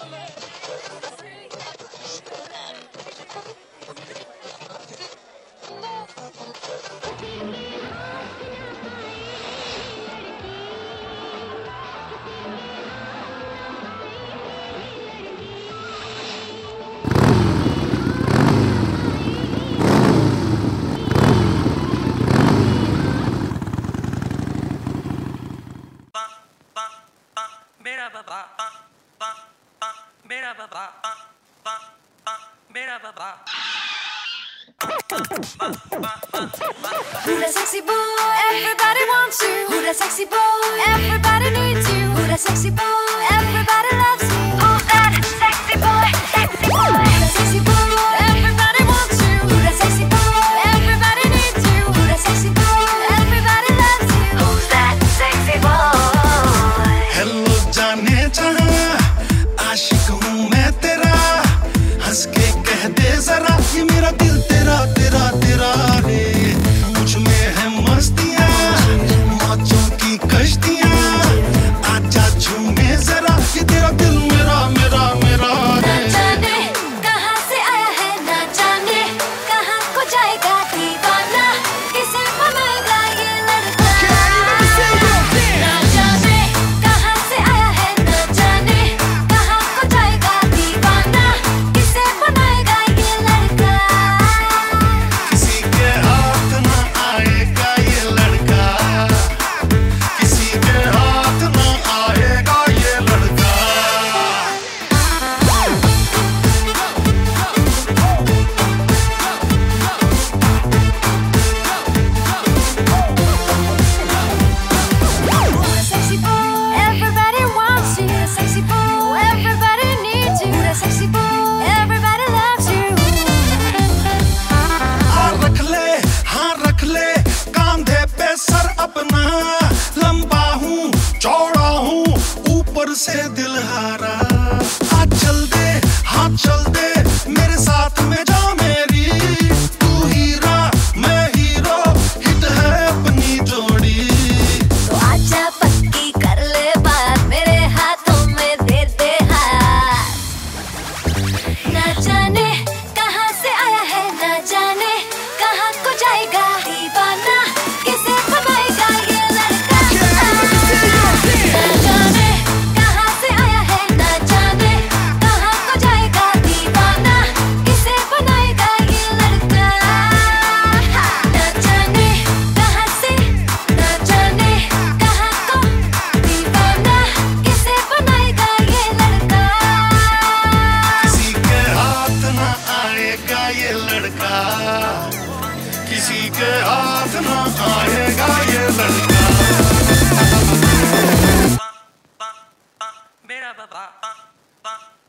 Who that sexy boy? Everybody wants you. Who that sexy boy? Everybody needs you. Who that sexy boy? Everybody loves you. Who's that sexy boy? Sexy boy. Who that sexy boy? Everybody wants you. Who that sexy boy? Everybody needs you. Who that sexy boy? Everybody loves you. Who's that sexy boy? Hello जाने जहाँ आशिक हूँ मैं तेरा हंस के कह दे जरा ये मेरा दिल तेरा तेरा तेरा है मुझ में है मस्तियाँ मौजों की कश्तियाँ आजा झूमे जरा ये तेरा दिल मेरा मेरा मेरा ना जाने कहाँ से आया है ना जाने कहाँ को जाएगा दीवाना किसे बनाएगा ये लड़का ना जाने कहाँ से आया है ना जाने कहाँ को जाएगा दीवाना किसे बनाएगा ये लड़का किसी के हाथ ना आएगा ये लड़का किसी के हाथ ना आएगा ये लड़का Sexy boy, everybody wants you. Sexy boy, everybody needs you. Sexy boy, everybody loves you. हाँ रख ले कांधे पे सर अपना लंबा हूँ चौड़ा हूँ ऊपर से दिल हारा आ चल दे हाँ चल दे मेरे साथ में जा मेरी तू हीरा मैं हीरो हिट है अपनी जोड़ी तो आजा पक्की कर ले बात मेरे हाथों में दे दे हाथ ना जाने कहाँ से आया है ना जाने कहाँ को जाएगा दीवाना किसे बनाएगा ये लड़का ना जाने कहाँ से आया है ना जाने कहाँ को जाएगा दीवाना किसे बनाएगा ये लड़का ना जाने कहाँ से ना जाने कहाँ को दीवाना किसे बनाएगा ये लड़का किसी के हाथ ना आएगा ये लड़का किसी के हाथ ना आएगा ये लड़का मेरा बाबा